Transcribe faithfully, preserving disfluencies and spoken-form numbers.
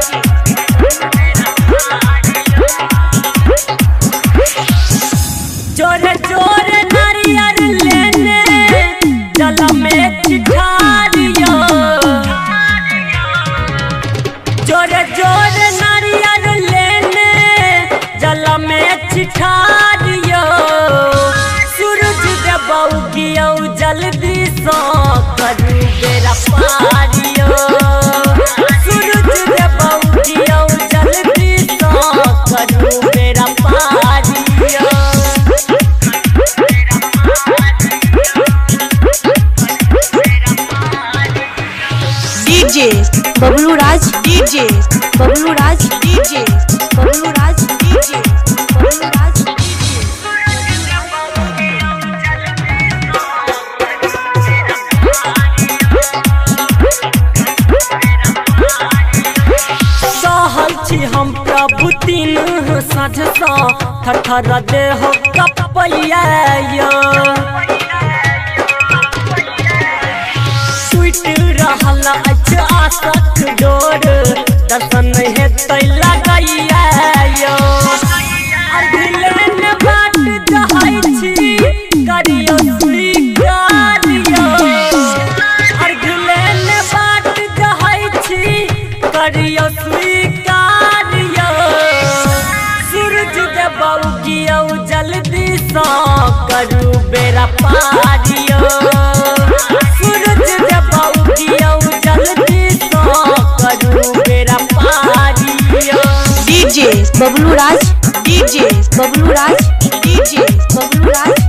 जोरे जोरे नारियल लेने जल में चिठारियो जोरे जोरे नारियल लेने जल में चिठारियो सूरज देव गियो जल्दी सो करू बेरा पारियो सूरज देव गियो जल्दी सो करू बेरा पारियो DJ Bablu Raj DJ Bablu Raj DJ Bablu Raj DJ Bablu Raj सहल छी हम प्रभु तीन साँझ सा थर थर देह कपैया रहल अछि आशक डोर दर्शन हेतै लगैया अर्घलेन बाट जहै छी करियो स्वीकार यो अर्घलेन बाट जहै छी करियो स्वीकार यो सूरज देव गियो जल्दी सा करू बेरा पारियो Suraj Dev DJ Bablu Raj DJ Bablu Raj DJ Bablu राज